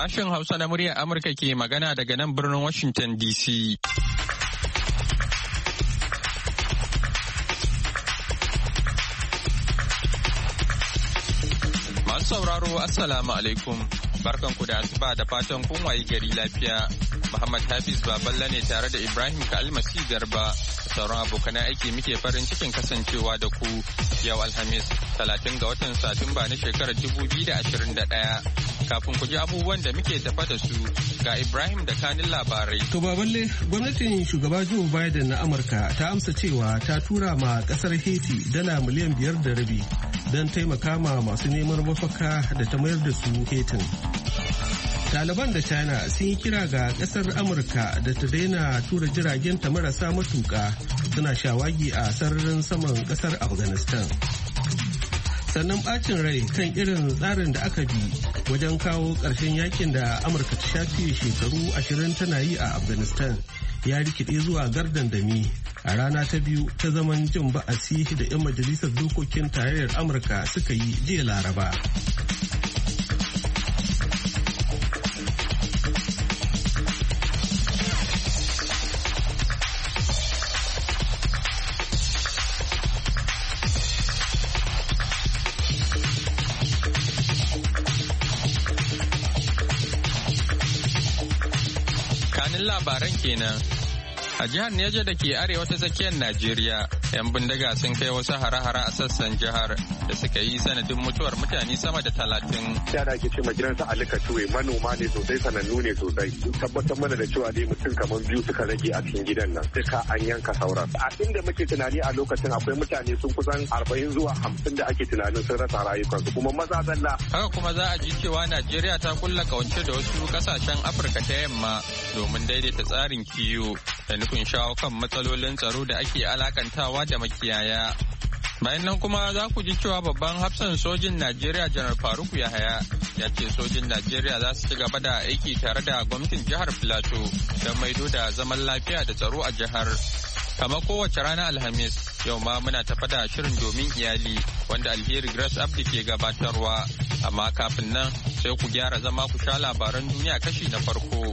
Sashen Hausa na muryar Amurka ke magana daga nan birnin Washington DC. Masu sauraro Assalamu alaikum. Barkanku da asuba da fatan kun wayi gari lafiya. Muhammad Hafiz Baballa ne tare da Ibrahim Kalmasi Garba. Sauran abokan aiki muke farin cikin kasancewa da ku yau Alhamis 30 ga watan Satumba na shekarar 2021. Kafin ku ji abubuwan da muke tafa da su ga Ibrahim da kanin labarai. To Baballe, gwamnatin shugaba Joe Biden na Amurka ta amsa cewa ta tura ma kasar Haiti dala miliyan 5.5 don taimaka ma masu neman mafaka da ta mayar da su Haitin. Taliban da China sun yi kira ga kasar Amurka da ta daina tura jiragen ta marasa matuka suna shawagi a sararin saman kasar Afghanistan. Sannan bacin rai kan irin tsarin da aka bi wajen kawo ƙarshen yakin da Amurka ta shafe shekaru 20 tana yi a Afghanistan ya rikide zuwa gardandami a rana ta biyu ta zaman jin ba'asi da 'yan majalisar dokokin tarayyar Amurka suka yi jiya Laraba. Labaran kenan. A jihar Neja da ke arewa ta tsakiyar Najeriya, 'yan bindiga sun kai wasu hare-hare a sassan jihar da suka yi sanadin mutuwar mutane sama da 30. Yara ke ce gidansa Alika Tuwe manoma ne sosai, sanannu ne sosai. Tabbatar mana da cewa dai mutum kamar biyu suka rage a cikin gidan nan. Duka an yanka sauran. A inda muke tunani a lokacin akwai mutane sun kusan 40 zuwa 50 da ake tunanin sun rasa rayukansu, kuma maza zalla. Haka kuma za a ji cewa Najeriya ta kulla kawance da wasu kasashen Afirka ta yamma domin daidaita tsarin kiwo da nufin shawo kan matsalolin tsaro da ake alakantawa da makiyaya. Bayan nan kuma za ku ji cewa babban hafsan sojin Najeriya Janar Faruku Yahaya ya ce sojin Najeriya za su ci gaba da aiki tare da gwamnatin jihar Filato don maido da zaman lafiya da tsaro a jihar. Kamar kowace rana Alhamis, yau ma muna tafa da shirin domin iyali wanda Alheri Grace Abdi ke gabatarwa. Amma kafin nan sai ku gyara zama ku sha labaran duniya kashi na farko.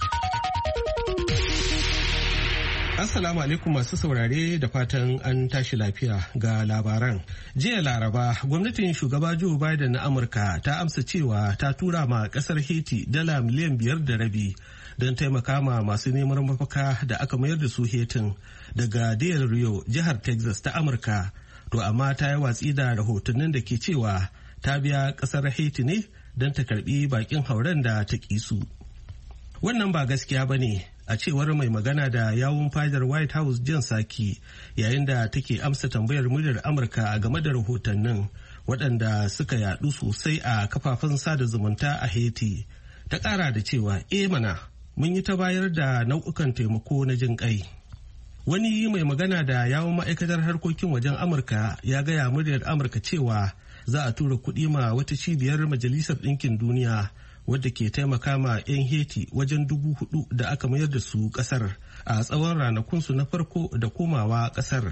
Assalamu alaikum masu saurare da fatan an tashi lafiya ga labaran. Jiya Laraba, gwamnatin shugaba Joe Biden na Amurka ta amsa cewa ta tura ma kasar Haiti dala miliyan 5.5 don taimaka ma masu neman mafaka da aka mayar da su Haitin daga Del Rio, jihar Texas ta Amurka. To amma ta yi watsi da rahotannin da ke cewa ta biya kasar Haiti ne don ta karbi bakin hauren da ta kisu. Wannan ba gaskiya ba ne, a cewar mai magana da yawun fadar White House Jen Psaki yayin da take amsa tambayar muryar Amurka game da rahotannin waɗanda suka yadu sosai a kafafen sada zumunta a Haiti. Ta ƙara da cewa, mana, mun yi ta bayar da nau'ukan taimako na jin ƙai. Wani mai magana da yawun ma'aikatar harkokin wajen Amurka ya gaya muryar Amurka cewa za a tura kuɗi ma wata cibiyar Majalisar Ɗinkin Duniya wadda ke taimaka ma 'yan Haiti wajen 4,000 da aka mayar da su kasar a tsawon ranakunsu na farko da komawa kasar.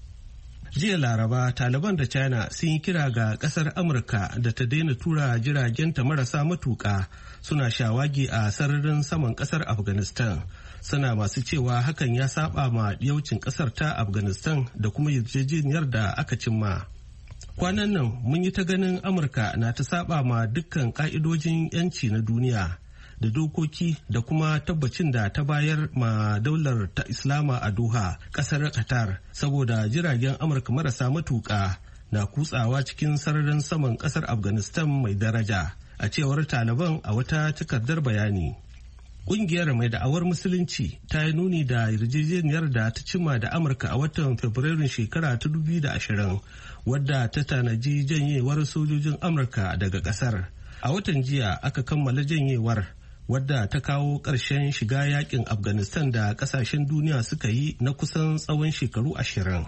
Jiya Laraba, Taliban da China sun yi kira ga kasar Amurka da ta daina tura jiragenta marasa matuƙa suna shawagi a sararin saman kasar Afghanistan. Suna masu cewa hakan ya saba ma yaucin kasar ta Afghanistan da kuma yarjejeniyar da aka cimma. Kwanan nan mun yi ta ganin Amurka na ta saba ma dukkan ka'idojin 'yanci na duniya da dokoki da kuma tabbacin da ta bayar ma daular ta Islama a Doha, kasar Qatar, saboda jiragen Amurka marasa matuƙa na kutsawa cikin sararin saman kasar Afghanistan mai daraja, a cewar Taliban a wata takardar bayani. Ƙungiyar mai da'awar Musulunci ta yi nuni da yarjejeniyar da ta cimma da Amurka a watan Fabrairun shekara ta 2020 wadda ta tanaji janyewar sojojin Amurka daga ƙasar. A watan jiya aka kammala janyewar wadda ta kawo ƙarshen shiga yakin Afghanistan da ƙasashen duniya suka yi na kusan tsawon shekaru 20.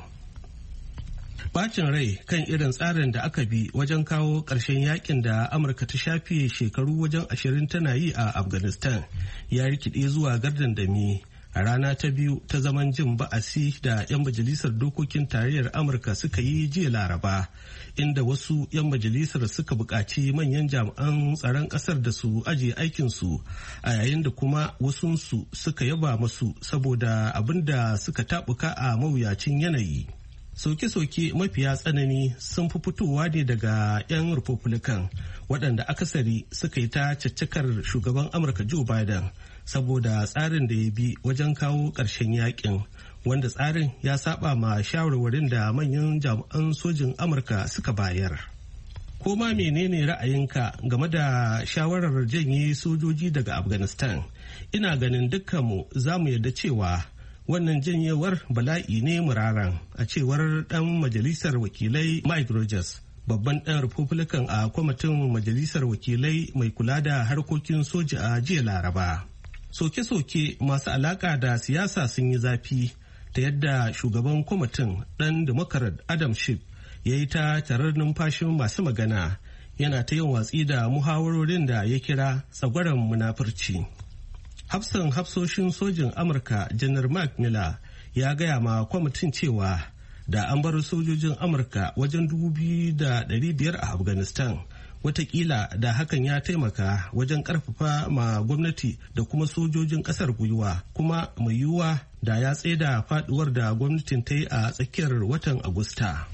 Bacin rai kan irin tsarin da aka bi wajen kawo ƙarshen yakin da Amurka ta shafe shekaru wajen 20 tana yi a Afghanistan ya rikide zuwa gardandami a rana ta biyu ta zaman jin ba'asi da 'yan majalisar dokokin tarayyar Amurka suka yi jiya Laraba, inda wasu 'yan majalisar suka buƙaci manyan jami'an tsaron ƙasar da su ajiye aikinsu, a yayin da kuma wasunsu suka yaba masu saboda abin da suka taɓuka a mawuyacin yanayi. Soke-soke mafiya tsanani sun fi fitowa ne daga 'yan Republican, waɗanda akasari suka yi ta caccakar shugaban Amurka Joe Biden saboda tsarin da ya bi wajen kawo ƙarshen yakin, wanda tsarin ya saba ma shawarwarin da manyan jami'an sojin Amurka suka bayar. Ko ma menene ra'ayinka game da shawarar janye sojoji daga Afghanistan? Ina ganin dukkanmu za mu yarda cewa wannan janyewar bala'i ne muraran, a cewar dan majalisar wakilai Mike Rogers, babban dan Republican a kwamitin majalisar wakilai mai kula da harkokin soja a jiya Laraba. Soke-soke masu alaka da siyasa sun yi zafi ta yadda shugaban kwamitin dan Democrat Adam Schiff ya yi ta tarar numfashin masu magana, yana ta yin watsi da muhawarorin da ya kira tsagwaron munafurci. Hafsan hafsoshin sojin Amurka Janar Mark Miller ya gaya ma kwamitin cewa da an bar sojojin Amurka wajen 2,500 a Afghanistan, watakila da hakan ya taimaka wajen karfafa ma gwamnati da kuma sojojin kasar gwiwa, kuma mai yiwuwa da ya tsaida faduwar da gwamnatin ta yi a tsakiyar watan Agusta.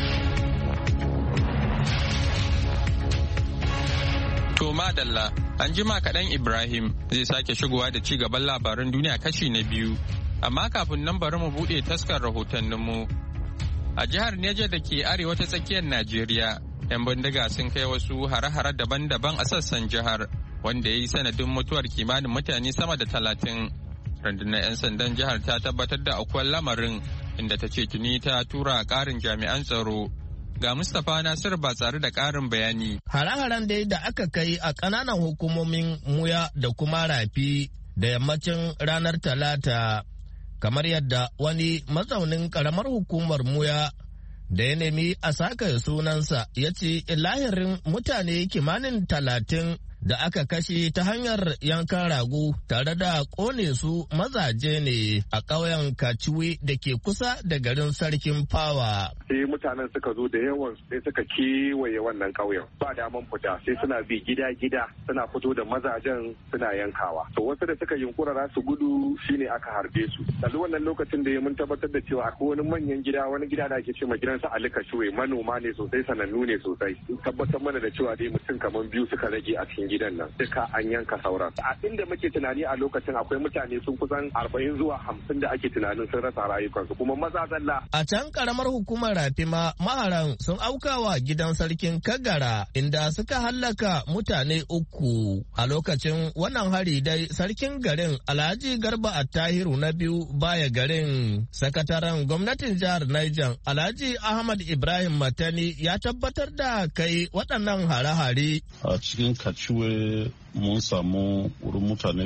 To madalla, an jima kaɗan Ibrahim zai sake shigowa da ci gaban labaran duniya kashi na biyu. Amma kafin nan bari mu buɗe taskar rahotanninmu. A jihar Neja da ke arewa ta tsakiyar Najeriya, 'yan bindiga sun kai wasu hare-hare daban-daban a sassan jihar, wanda ya yi sanadin mutuwar kimanin mutane sama da 30. Rundunar 'yan sandan jihar ta tabbatar da aukuwar lamarin, inda ta ce tuni ta tura ƙarin jami'an tsaro. Ga Mustapha Nasir ba tsare da ƙarin bayani. Hare-haren dai da aka kai a ƙananan hukumomin Muya da kuma Rafi da yammacin ranar Talata, kamar yadda wani mazaunin ƙaramar hukumar Muya da ya nemi a saka sunansa ya ce lahirin mutane kimanin 30 da aka kashe ta hanyar yankan rago tare da kone su mazaje ne a ƙauyen Kaciwi da ke kusa da garin Sarkin Fawa. Sai mutanen suka zo da yawan sai suka kewaye wannan ƙauyen ba daman fita, sai suna bi gida-gida suna fito da mazajen suna yankawa. To wasu da suka yunkura za su gudu shine aka harbe su. Daga wannan lokacin da mun tabbatar da cewa akwai wani manyan gida, wani gida da ake ce ma gidansa Ali Kashuwe, manoma ne sosai, sanannu ne sosai. Tabbatar mana da cewa dai mutum kamar 2 suka rage a cikin gidan nan, duka an yanka sauran. A inda muke tunani a lokacin akwai mutane sun kusan 40 zuwa 50 da ake tunanin sun rasa rayukansu, kuma maza zalla. A can karamar hukumar Rafima, maharan sun aukawa gidan sarkin Kagara inda suka hallaka mutane 3. A lokacin wannan hari dai sarkin garin Alhaji Garba Attahiru na biyu baya garin. Sakataren gwamnatin jihar Niger Alhaji Ahmad Ibrahim Matani ya tabbatar da kai waɗannan hare-hare. A cikin Kaciwe mun samu wurin mutane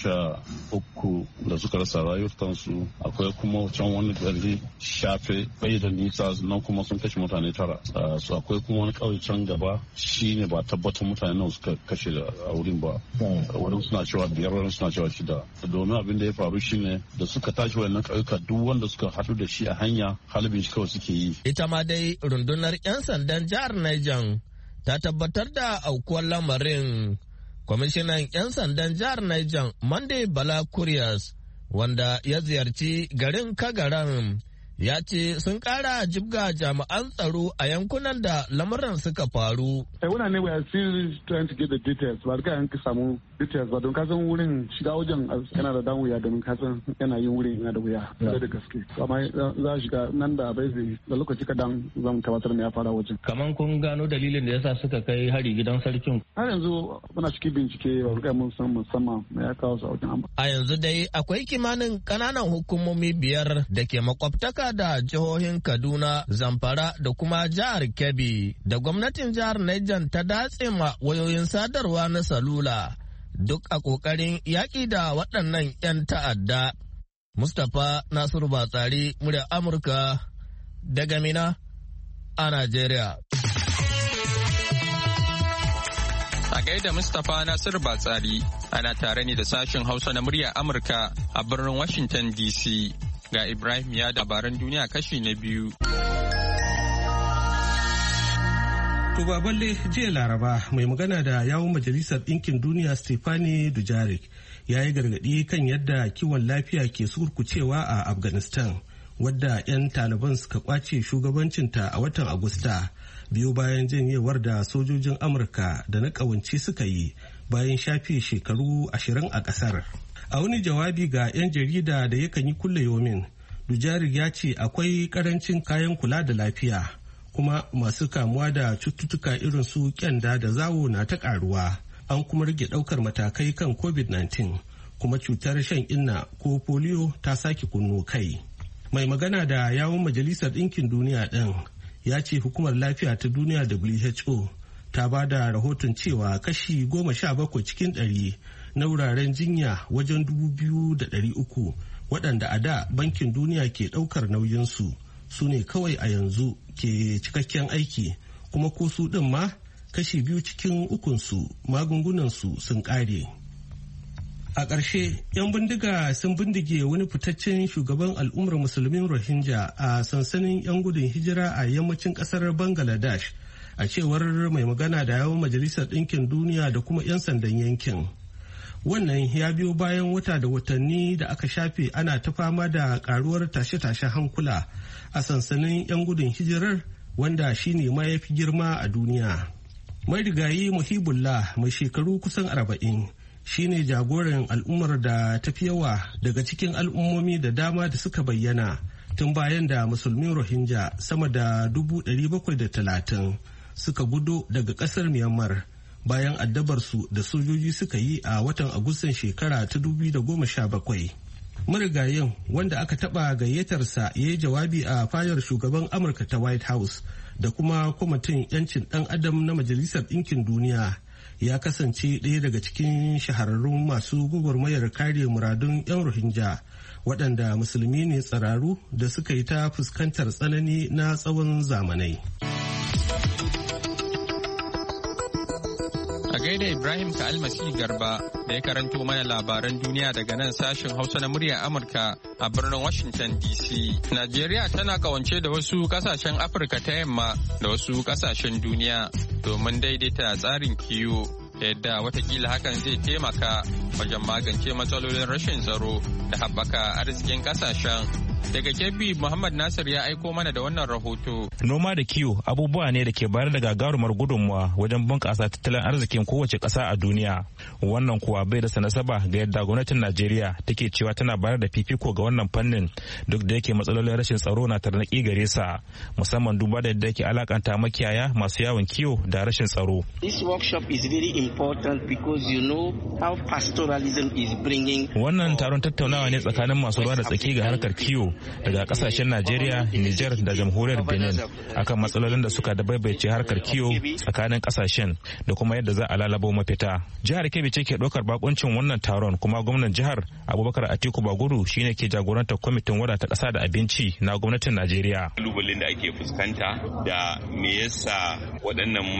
13 da suka rasa rayukansu, akwai kuma can wani gari Shafe bai da nisa nan kuma sun kashe mutane 9. So akwai kuma wani ƙauye can gaba shine ba tabbatar mutane nawa suka kashe a wurin ba, wurin suna cewa 5, wurin suna cewa 6. Domin abin da ya faru shine da suka tashi wayannan ƙauyuka duk wanda suka haɗu da shi a hanya halibin shi kawai suke yi. Ita ma dai rundunar 'yan sandan jihar Niger ta tabbatar da aukuwar lamarin. Kwamishinan 'yan sandan jihar Niger Monday Bala Kuriyas, wanda ya ziyarci garin Kagaran, ya ce sun kara jibga jami'an tsaro a yankunan da lamuran suka faru. Wannan ne we are still trying to get the details, ba ka yanki samu details ba, don kasan wurin shiga wajen yana da dan wuya, don kasan yana yin wurin yana da wuya da gaske. Amma za a shiga nan da bai zai da lokaci kadan zan tabbatar me ya fara wajen. Kaman kun gano dalilin da yasa suka kai hari gidan sarkin? Har yanzu muna cikin bincike, ba ga mun san musamman me ya kawo su a wajen. A yanzu dai akwai kimanin kananan hukumomi 5 da ke makwabtaka da jihohin Kaduna, Zamfara da kuma jihar Kebbi da gwamnatin jihar Niger ta datse ma wayoyin sadarwa na salula, duk a ƙoƙarin yaƙi da waɗannan 'yan ta'adda. Mustapha Nasiru Batsari, murya Amurka daga Mina a Najeriya. A gaida Mustapha Nasiru Batsari ana tare ne da sashen Hausa na murya Amurka a birnin Washington DC. Ga Ibrahim ya labaran duniya kashi na biyu. Baballe jiya Laraba mai magana da yawun Majalisar Ɗinkin Duniya Stefani Dujarric ya yi gargaɗi kan yadda kiwon lafiya ke surkucewa a Afghanistan, wadda 'yan Taliban suka kwace shugabancinta a watan Agusta biyu bayan janyewar da sojojin Amurka da na ƙawance suka yi bayan shafe shekaru 20 a ƙasar. A wani jawabi ga 'yan jarida da yakan yi kulle yomin, Dujarric ya ce akwai ƙarancin kayan kula da lafiya. Kuma masu kamuwa da cututtuka irin su kyanda da zawo na ta karuwa, an kuma rage daukar matakai kan covid-19, kuma cutar shan inna ko polio ta sake kunno kai. Mai magana da yawun Majalisar Ɗinkin Duniya ɗin ya ce hukumar lafiya ta duniya WHO ta ba da rahoton cewa kashi 17 cikin 100 na wuraren jinya wajen 2,300 waɗanda a da bankin duniya ke ɗaukar nauyinsu su ne kawai a yanzu ke cikakken aiki, kuma ko su ɗin ma kashi 2 cikin 3 magungunansu sun ƙare. A ƙarshe, 'yan bindiga sun bindige wani fitaccen shugaban al'ummar musulmin Rohingya a sansanin 'yan gudun hijira a yammacin ƙasar Bangladesh, a cewar mai magana da yawon Majalisar Ɗinkin Duniya da kuma 'yan sandan yankin. Wannan ya biyo bayan wata da watanni da aka shafe ana ta fama da karuwar tashe-tashen hankula a sansanin 'yan gudun hijirar, wanda shine ma ya fi girma a duniya. Marigayi Muhibullah mai shekaru kusan 40 shine jagoran al'ummar da tafi yawa daga cikin al'ummomi da dama da suka bayyana tun bayan da musulmin Rohingya sama da 730 suka gudo daga kasar Myanmar bayan addabarsu da sojoji suka yi a watan Agustan shekara ta 2017. Marigayin, wanda aka taba gayyatarsa ya yi jawabi a fadar shugaban Amurka ta White House da kuma kwamitin 'yancin ɗan adam na Majalisar Ɗinkin Duniya, ya kasance ɗaya daga cikin shahararrun masu gwagwarmayar kare muradun 'yan Rohingya, waɗanda musulmi ne tsiraru da suka yi ta fuskantar tsanani na tsawon zamanai. A gaida Ibrahim Ka'almasi Garba da ya karanto mana labaran duniya daga nan sashen Hausa na muryar Amurka a birnin Washington DC. Najeriya tana kawance da wasu kasashen Afirka ta yamma da wasu kasashen duniya domin daidaita tsarin kiwo da yadda watakila hakan zai taimaka wajen magance matsalolin rashin tsaro da haɓaka arzikin kasashen. Daga Kebbi, Muhammad Nasir ya aiko mana da wannan rahoto. Noma da kiwo abubuwa ne da ke bayar da gagarumar gudunmuwa wajen bunƙasa tattalin arzikin kowace ƙasa a duniya. Wannan kuwa bai da nasaba ga yadda gwamnatin Najeriya take cewa tana bayar da fifiko ga wannan fannin duk da yake matsalolin rashin tsaro na tarnaƙi gare sa, musamman duba da yadda yake alakanta makiyaya masu yawon kiwo da rashin tsaro. This workshop is very important because you know how pastoralism is bringing. Wannan taron tattaunawa ne tsakanin masu ruwa da tsaki ga harkar kiwo daga kasashen Najeriya, Nijar da jamhuriyar Benin akan matsalolin da suka dabaibace harkar kiwo tsakanin kasashen da kuma yadda za a lalabo mafita. Jihar Kebbi ce ke ɗaukar bakuncin wannan taron, kuma gwamnan jihar Abubakar Atiku Bagudu shine ke jagorantar kwamitin wadata ƙasa da abinci na gwamnatin Najeriya. Kalubalen da ake fuskanta da me yasa waɗannan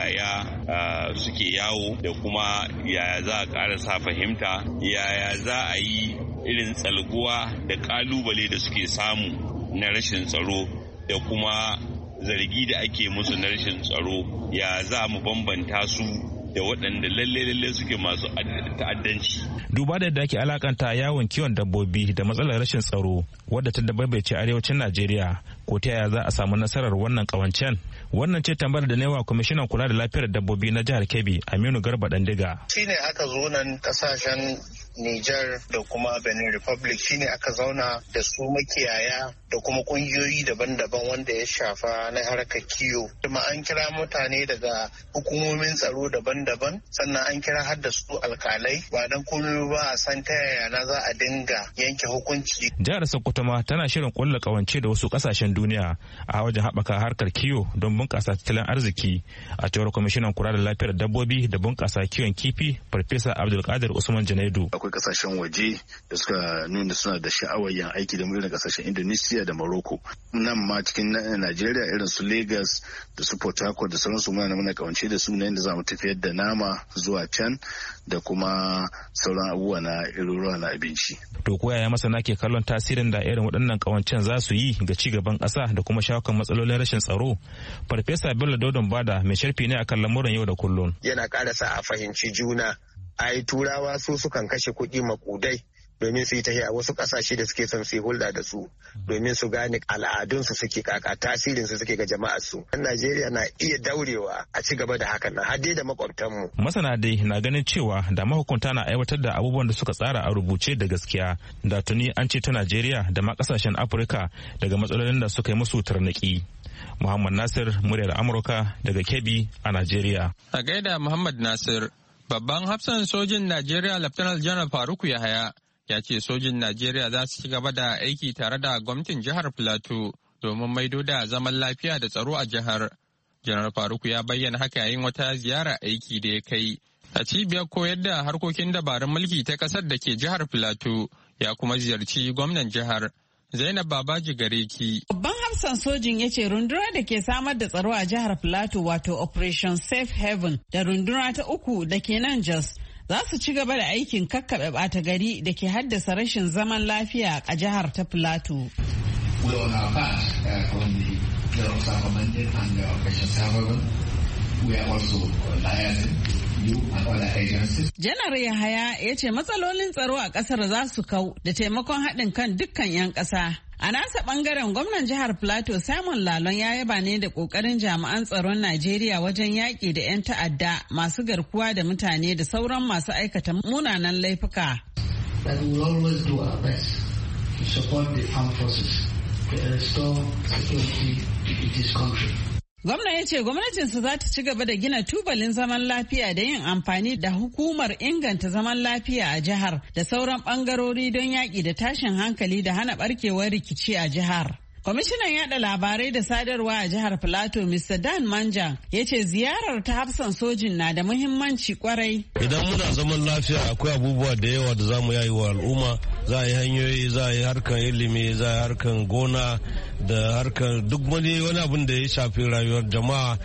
makiyaya suke yawo da kuma yaya za a ƙara sa fahimta, yaya za a yi irin tsalguwa da kalubale da suke samu na rashin tsaro da kuma zargi da ake musu na rashin tsaro, ya za mu bambanta su da waɗanda lalle suke masu ta'addanci. Duba da yadda ake alakanta yawon kiwon dabbobi da matsalar rashin tsaro wadda ta dabaibace arewacin Najeriya, ko ta yaya za a samu nasarar wannan kawancen? Wannan ce tambayar da newa kwamishinan kula da lafiyar dabbobi na jihar Kebbi, Aminu Garba Dandiga. Shine aka zo nan kasashen Nijar da kuma Benin Republic, shine aka zauna da su makiyaya da kuma kungiyoyi daban-daban wanda ya shafa na harkar kiwo. Kuma an kira mutane daga hukumomin tsaro daban-daban, sannan an kira har da su alkalai, ba dan komai ba a san ta yaya na za a dinga yanke hukunci. Jihar Sokoto ma tana shirin kulla kawance da wasu kasashen duniya a wajen haɓaka harkar kiwo don bunƙasa tattalin arziki, a cewar kwamishinan kula da lafiyar dabbobi da bunƙasa kiwon kifi Farfesa Abdulkadir Usman Janaidu. akwai kasashen waje da suka nuna suna da sha'awar yin aiki da irin kasashen Indonesia da Morocco. Nan ma cikin Najeriya irin su Lagos da su Port Harcourt da sauransu muna kawance da su ne da za mu tafiyar da nama zuwa can da kuma sauran abubuwa na iruruwa na abinci. To ko yaya masana ke kallon tasirin da irin waɗannan kawancen za su yi ga ci gaban ƙasa da kuma shawo kan matsalolin rashin tsaro? Farfesa Bello Dodon Bada mai sharfi ne akan lamuran yau da kullum. Yana ƙara sa a fahimci juna. Ai turawa su sukan kashe kuɗi makudai domin su yi tahiya wasu ƙasashe da suke son su yi hulɗa da su domin su gane al'adunsu suke kaka tasirinsu suke ga jama'ar su. Najeriya na iya daurewa a ci gaba da hakan har dai da makwabtanmu. Masana dai na ganin cewa da mahukunta na aiwatar da abubuwan da suka tsara a rubuce da gaskiya da tuni an ceto Najeriya da ma ƙasashen Afirka daga matsalolin da suka yi musu tarnaki. Muhammad Nasir, muryar Amurka daga Kebbi a Najeriya. A gaida Muhammad Nasir, babban hafsan sojin Najeriya Lieutenant General Faruku Yahaya ya ce sojin Najeriya za su ci gaba da aiki tare da gwamnatin jihar Plateau domin maido da zaman lafiya da tsaro a jihar. Janar Faruku ya bayyana haka yayin wata ziyara aiki da ya kai a cibiyar koyar da harkokin dabarun mulki ta kasar da ke jihar Plateau, ya kuma ziyarci gwamnan jihar. Zainab Babaji Gareki. Babban hafsan sojin ya ce runduna da ke samar da tsaro a jihar Plateau wato Operation Safe Haven da runduna ta uku da ke nan Jos za su ci gaba da aikin kakkaɓe ɓata gari da ke haddasa rashin zaman lafiya a jihar ta Plateau. Janar Yahaya ya ce matsalolin tsaro a ƙasar za su kau da taimakon haɗin kan dukkan 'yan ƙasa. A nasa ɓangaren gwamnan jihar Plateau Simon Lalon ya yaba ne da ƙoƙarin jami'an tsaron Najeriya wajen yaƙi da 'yan ta'adda masu garkuwa da mutane da sauran masu aikata munanan laifuka. That we will always do our best to support the armed forces to restore security in this country. Gwamna ya ce gwamnatinsa za ta ci gaba da gina tubalin zaman lafiya da yin amfani da hukumar inganta zaman lafiya a jihar da sauran bangarori don yaƙi da tashin hankali da hana barkewar rikici a jihar. Kwamishinan yada labarai da sadarwa a jihar Filato Mr. Dan Manjan ya ce ziyarar ta hafsan sojin na da muhimmanci kwarai. Idan muna zaman lafiya akwai abubuwa da yawa da za mu yi wa al'umma, za a yi hanyoyi, za a yi harkar ilimi, za a yi harkar gona da harkar duk wani abin da ya shafi rayuwar jama'a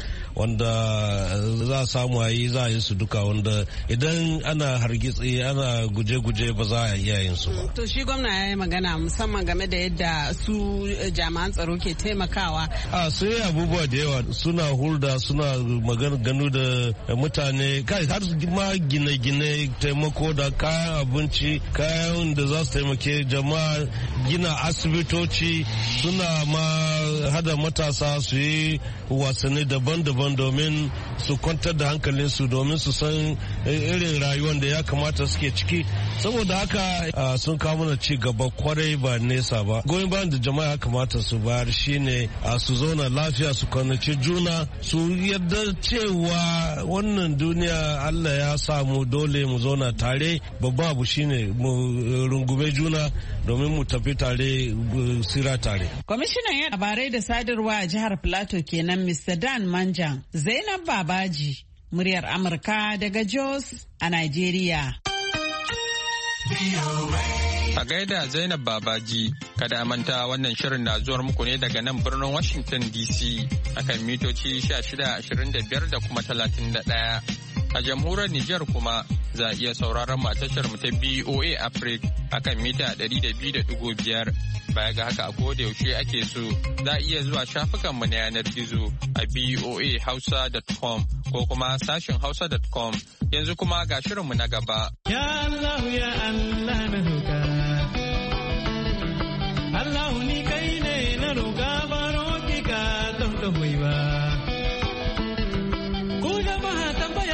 wanda za a samu a yi za a yi su duka wanda idan ana hargitsi ana guje-guje ba za a iya yin su ba. To shi gwamna ya yi magana musamman game da yadda su jami'an tsaro ke taimakawa. Su yi abubuwa da yawa suna hulda suna maganganu da mutane kai har ma gine-gine taimako da kayan abinci kayan da za su taimake jama'a gina asibitoci suna ma hada matasa su yi wasanni daban-daban domin su kwantar da hankalinsu domin su san irin rayuwar da ya kamata suke ciki saboda haka sun kawo mana ci gaba kwarai ba nesa ba goyon bayan da jama'a ya kamata su bayar shine su zauna lafiya su kwanaci juna su yarda cewa wannan duniya Allah ya samu dole mu zauna tare babba abu shine mu rungume juna domin mu tafi tare sira tare. Kwamishinan ya labarai da sadarwa a jihar Plateau kenan Mr. Dan Manjan. Zainab Babaji, muryar Amurka daga Jos a Nigeria. A gaida Zainab Babaji, kada a manta wannan shirin na zuwar muku ne daga nan birnin Washington DC akan mitoci 1625 da kuma 31. A jamhuriyar Nijar kuma za a iya sauraron matashar mu ta BOA Africa akan mita 200.5. Baya ga haka a koda yaushe ake so za a iya zuwa shafukan mu na yanar gizo a boahausa.com ko kuma sashin hausa.com. Yanzu kuma ga shirin mu na gaba. Ya Allah ya Allah na roka. Allah ni kai ne na roka baro ki ka don da ba. Ku jama'a tambaya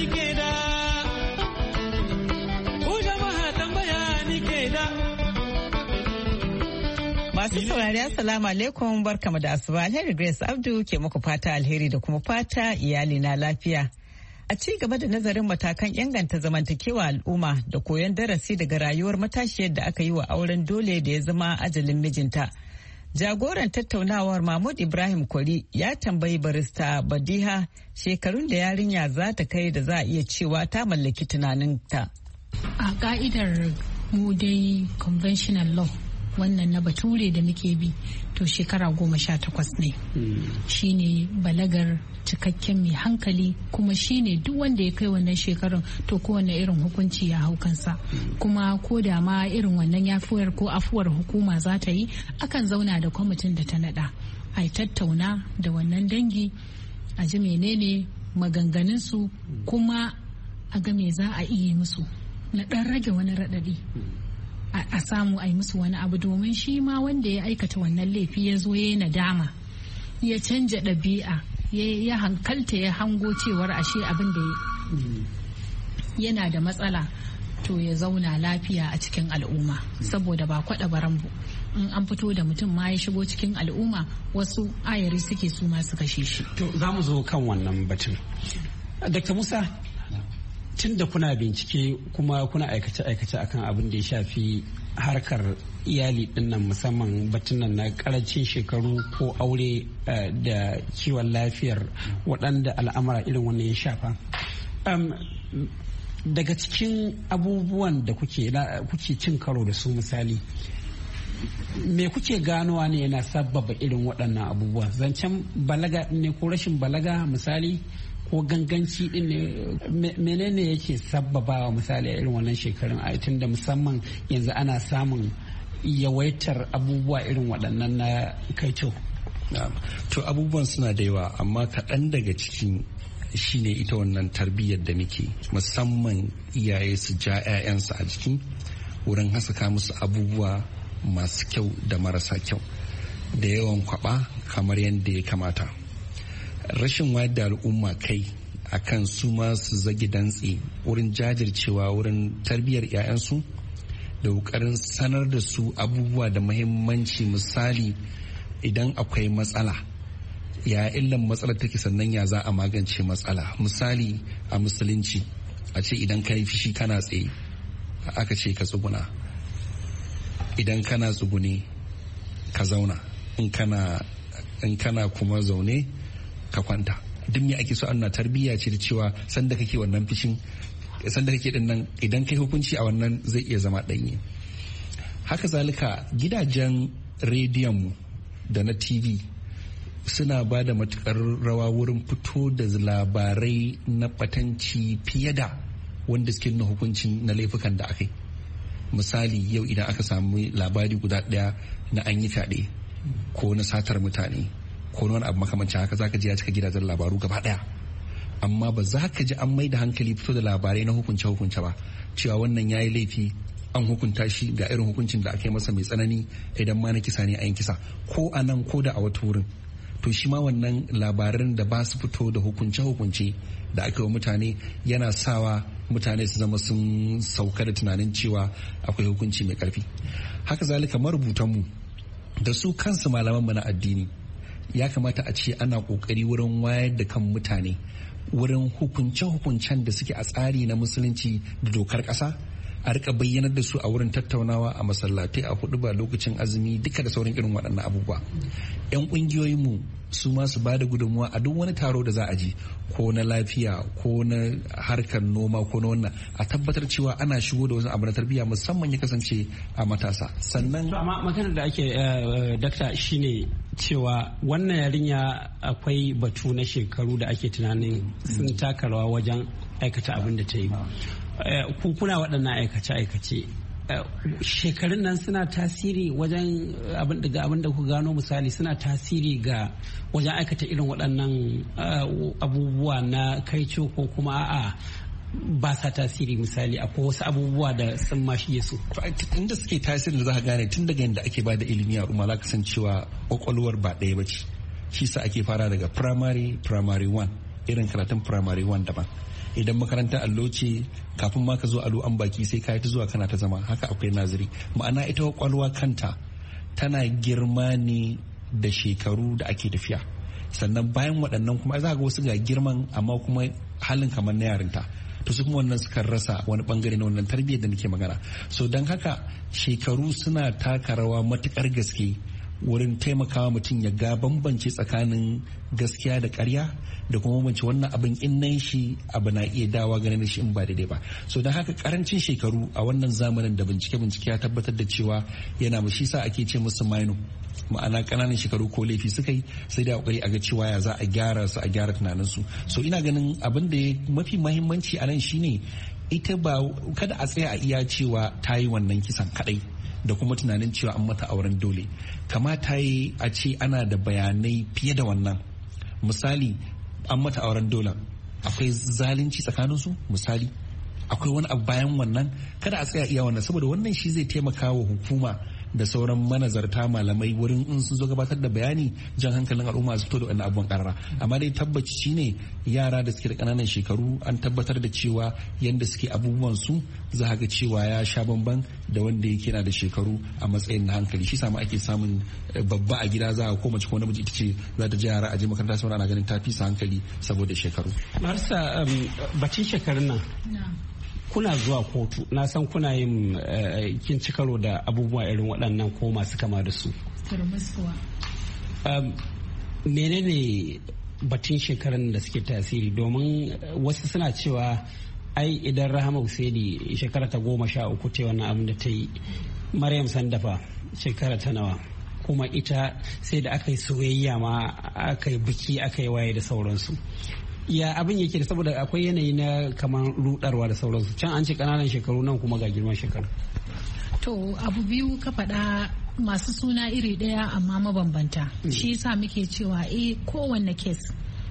Masu saurari assalamu alaikum barkamu da asuba alheri Grace Abdu ke muku fata alheri da kuma fata iyali na lafiya. A ci gaba da nazarin matakan inganta zamantakewa al'umma da koyon darasi daga rayuwar matashiyar da aka yi wa auren dole da ya zama ajalin mijinta. Jagoran tattaunawar Mahmud Ibrahim Kwari ya tambayi barista Badiha shekarun da yarinya za ta kai da za a iya cewa ta mallaki tunaninta. A ka'idar mu dai conventional law wannan na bature da muke bi to shekara 18 ne shine balagar cikakken mai hankali, kuma shine duk wanda ya kai wannan shekarun to kowane irin hukunci ya hau kansa. Kuma ko da ma irin wannan yafuwar ko afuwar hukuma za ta yi, akan zauna da kwamitin da ta nada a tattauna da wannan dangi a ji menene maganganunsu, kuma a ga me za a iya musu na dan rage wani raɗaɗi, a samu a yi musu wani abu, domin shi ma wanda ya aikata wannan laifi ya zo ya yi nadama, ya canja ɗabi'a, ya hankalta, ya hango cewar ashe abin da yana da matsala, to ya zauna lafiya a cikin al'umma, saboda ba kwaɗa barambu in an fito da mutum ma ya shigo cikin al'umma wasu ayari suke su ma su kashe shi. To za mu zo kan wannan batun. Dr. Musa, tun da kuna bincike kuma kuna aikace-aikace akan abin da ya shafi harkar iyali dinnan, musamman batun nan na karancin shekaru ko aure da kiwon lafiyar waɗanda al'amura irin wannan ya shafa, daga cikin abubuwan da kuke cin karo da su, misali me kuke ganowa ne yana sabbaba irin waɗannan abubuwa? Zancen balaga ne ko rashin balaga misali, ko ganganci din ne, menene yake sabbabawa misali a irin wannan shekarun, a tun da musamman yanzu ana samun yawaitar abubuwa irin waɗannan na kaito? To abubuwan suna da yawa, amma kaɗan daga cikin shine ita wannan tarbiyyar da muke, musamman iyaye su ja 'ya'yansu a jiki wurin haskaka musu abubuwa masu kyau da marasa kyau, da yawan kwaba kamar yadda ya kamata. Rashin wayar da al'umma kai akan su ma su zagi dantse wurin jajircewa wurin tarbiyyar 'ya'yansu da ƙoƙarin sanar da su abubuwa da muhimmanci. Misali, idan akwai matsala, ya illan matsalar take, sannan ya za a magance matsala. Misali, a musulunci a ce idan ka yi fishi kana tsaye aka ce ka tsuguna, idan kana tsugune ka zauna, in kana kuma zaune ka kwanta. Duk me ake so, ana tarbiyya ce da cewa sanda kake wannan fishin, sanda kake din nan, idan kai hukunci a wannan zai iya zama ɗanye. Haka zalika gidajen rediyon mu da na TV suna ba da matukar rawa wurin fito da labarai na batanci fiye da wanda suke nuna hukuncin na laifukan da aka yi. Misali, yau idan aka samu labari guda ɗaya na an yi fyaɗe ko na satar mutane ko wani abu makamancin haka, zaka ji ya cika gidajen labaru gaba daya, amma ba za ka ji an mai da hankali fito da labarai na hukunce ba, cewa wannan yayi laifi an hukunta shi ga irin hukuncin da aka yi masa mai tsanani, idan ma na kisa ne an kisa, ko a nan ko da a wata wurin. To shi ma wannan labaran da ba su fito da hukunce da aka yi wa mutane yana sawa mutane su zama sun sauka da tunanin cewa akwai hukunci mai karfi. Haka zalika marubutanmu da su kansu malamanmu na addini ya kamata a ce ana kokari wurin wayar da kan mutane wurin hukunce-hukuncen da suke a tsari na musulunci da dokar ƙasa, a rika bayyanar da su a wurin tattaunawa a masallatai, a hudu ba lokacin azumi, duka da sauran irin waɗannan abubuwa. 'Yan ƙungiyoyinmu su ma su ba da gudunmuwa a duk wani taro da za a ji, ko na lafiya ko na harkar noma ko na wannan, a tabbatar cewa ana shigo da wasu abu na tarbiyya, musamman ya kasance a matasa. Sannan maganar da ake dakta shine cewa wannan yarinya akwai batu na shekaru da ake tunanin sun taka rawa wajen aikata abin da ta yi. Kuna waɗannan aikace-aikace, shekarun nan suna tasiri wajen abin da ku gano, misali suna tasiri ga wajen aikata irin waɗannan abubuwa na kaico, ko kuma a'a ba sa tasiri? Misali akwai wasu abubuwa da sun ma shige su. Inda suke tasiri da za ka gane tun daga yadda ake ba da ilimi a umma, za ka san cewa kwakwalwar ba ɗaya ba ce. Shi sa ake fara daga primary 1, irin karatun primary 1 daban. Idan makaranta allo ce, kafin ma ka zo allo an baki sai ka yi ta zuwa kana ta zama. Haka akwai naziri, ma'ana ita kwakwalwa kanta tana girma ne da shekaru da ake tafiya. Sannan bayan waɗannan kuma za ga wasu ga girman amma kuma halin kamar na yarinta, to su kuma wannan suka rasa wani bangare na wannan tarbiyyar da nake magana. So don haka shekaru suna taka rawa matukar gaske wurin taimakawa mutum ya ga bambance tsakanin gaskiya da ƙarya da kuma bambance wannan abin in nan shi abu na iya dawa ganin shi in ba daidai ba. So don haka karancin shekaru a wannan zamanin da bincike ya tabbatar da cewa yana mu, shi sa ake ce musu minor, ma'ana kananan shekaru ko laifi suka yi sai da kokari a ga cewa ya za a gyara su, a gyara tunanin su. So ina ganin abin da mafi mahimmanci a nan shine ita ba kada a tsaya a iya cewa ta yi wannan kisan kadai da kuma tunanin cewa an mata auren dole. Kamata yi a ce ana da bayanai fiye da wannan. Misali, an mata auren dole, akwai zalunci tsakaninsu, misali akwai wani abu bayan wannan, kada a tsaya iya wannan, saboda wannan shi zai taimaka wa hukuma da sauran manazarta malamai wurin in sun zo gabatar da bayani jan hankalin al'umma su fito da wannan abubuwan karara. Amma dai tabbaci shine yara da suke da kananan shekaru an tabbatar da cewa yanda suke abubuwan su za ga cewa ya sha bamban da wanda yake na da shekaru a matsayin na hankali. Shi sama ake samun babba a gida za a ko mace ko namiji ita ce za ta je yara a je makaranta sauran ana ganin ta fi hankali saboda shekaru. Marsa, bacin shekarun nan kuna zuwa kotu, na san kuna yin kin ci karo da abubuwa irin waɗannan ko masu kama da su. Menene batun shekarun da suke tasiri? Domin wasu suna cewa ai idan Rahama Husaini shekara ta 13 ta wannan abin da ta yi, Maryam Sandafa shekara ta nawa, kuma ita sai da aka yi soyayya ma aka yi biki aka yi waye da sauransu. Ya abin yake da, saboda akwai yanayi na kamar rudarwa da sauransu, can an ce kananan shekaru nan kuma ga girman shekaru. To abu biyu ka faɗa masu suna iri ɗaya amma mabambanta. Shi yasa muke cewa kowanne kes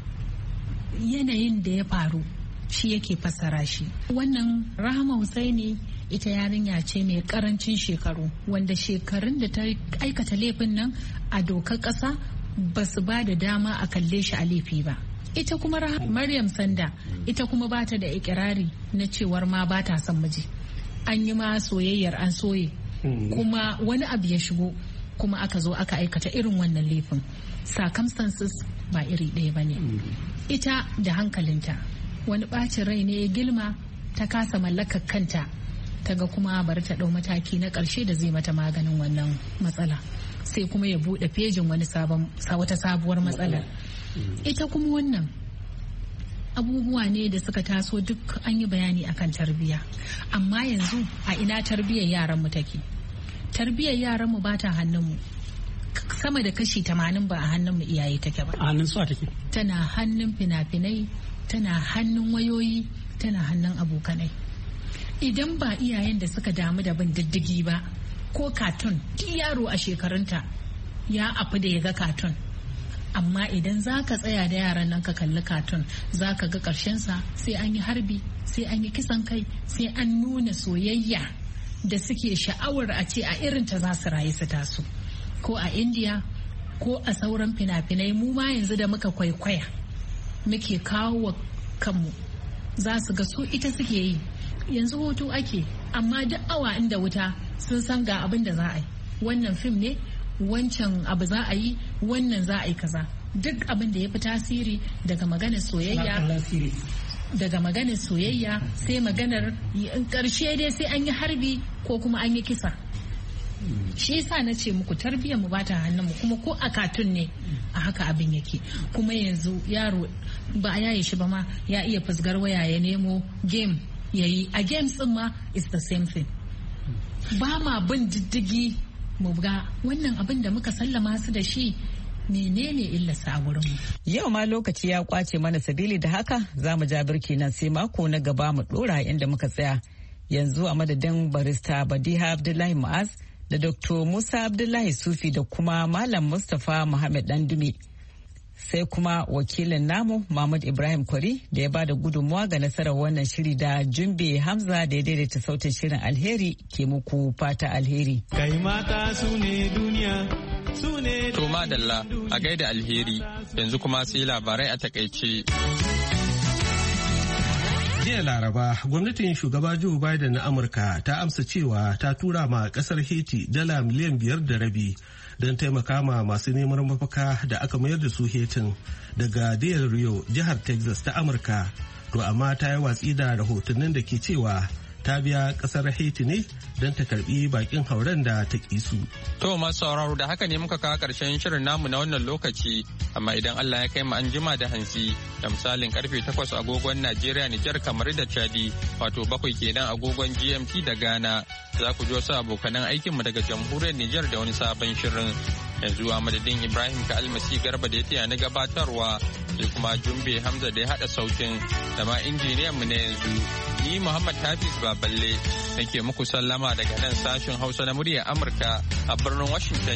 yanayin da ya faru shi yake fassara shi. Wannan Rahama Husaini ita yarinya ce mai karancin shekaru, wanda shekarun da ta aikata laifin nan a dokar ƙasa ba su ba da dama a kalle shi a laifi ba. Ita kuma Maryam Sanda ita kuma ba ta da ikirari na cewar ma ba ta son miji, an yi ma soyayyar an soye, kuma wani abu ya shigo kuma aka zo aka aikata irin wannan laifin. Circumstances ba iri ɗaya ba ne. Ita da hankalinta wani ɓacin rai ne ya gilma, ta kasa mallakar kanta, ta ga kuma bari ta ɗau mataki na ƙarshe da zai mata maganin wannan matsala, sai kuma ya buɗe fejin wata sabuwar matsala. Ita kuma wannan abubuwa ne da suka taso duk an yi bayani akan tarbiyya, amma yanzu a ina tarbiyyar yaranmu take? Tarbiyyar yaranmu ba ta hannunmu, sama da kashi 80 ba a hannunmu iyaye take ba. A hannun su take? Tana hannun fina-finai, tana hannun wayoyi, tana hannun abokanai. Idan ba iyayen da suka damu da bin diddigi ba, ko katun, yaro a shekarunta ya afi da ya ga katun. Amma idan za ka tsaya da yaran nan ka kalli katun, za ka ga ƙarshensa sai an yi harbi, sai an yi kisan kai, sai an nuna soyayya da suke sha'awar a ce a irinta za su rayu su taso. Ko a Indiya ko a sauran fina-finai, mu ma yanzu da muka kwaikwaya muke kawo wa kanmu, za su ga su ita suke yi. Yanzu hoto ake, amma duk awa inda wuta sun san ga abin da za a yi. Wannan fim ne, wancan abu za a yi, wannan za a yi kaza. Duk abin da ya fi tasiri daga maganar soyayya sai maganar karshe dai sai an yi harbi ko kuma an yi kisa. Shi yasa na ce muku tarbiyyar mu bata hannun mu, kuma ko a katun ne a haka abin yake. Kuma yanzu yaro ba a yaye shi ba ma ya iya fusgar waya ya nemo game yayi, a games din ma is the same thing. Ba ma bin diddigi mu ga wannan abin da muka sallama su da shi menene illarsa a wurinmu. Yau ma lokaci ya kwace mana, sabili da haka za mu ja birki nan sai mako na gaba mu dora inda muka tsaya. Yanzu a madadin barista Badiha Abdullahi Mu'az da Dr. Musa Abdullahi Sufi da kuma Malam Mustapha Muhammad Dandumi. Sai kuma wakilin namu Mahmud Ibrahim Kwari da ya bada gudunmuwa ga nasarar wannan shiri, da Jumbe Hamza da ya daidaita sautin shirin. Alheri ke muku fata alheri. Kai mata su ne duniya, su ne. To madalla a gaida Alheri, yanzu kuma sai labarai a takaice. Jiya Laraba, gwamnatin shugaba Joe Biden na Amurka ta amsa cewa ta tura ma kasar Haiti dala miliyan 5.5 don taimaka ma masu neman mafaka da aka mayar da su Haitin daga Del Rio, jihar Texas ta Amurka. To amma ta yi watsi da rahotannin da ke cewa ta biya kasar Haiti ne don ta karbi bakin hauren da ta kisu. To masu sauraro da haka ne muka kawo karshen shirin namu na wannan lokaci, amma idan Allah ya kai mu an jima da hantsi da misalin karfe 8 agogon Najeriya, Nijar, kamar da Chadi, wato 7 kenan agogon GMT da Ghana, za ku ji wasu abokanan aikinmu daga jamhuriyar Nijar da wani sabon shirin. Yanzu a madadin Ibrahim ka almasi garba da ya taya na gabatarwa, sai kuma Jumbe Hamza da ya haɗa sautin da ma injiniyan mu na yanzu. Ni Muhammad Hafiz Baballe nake muku sallama daga nan sashen Hausa na muryar Amurka a birnin Washington.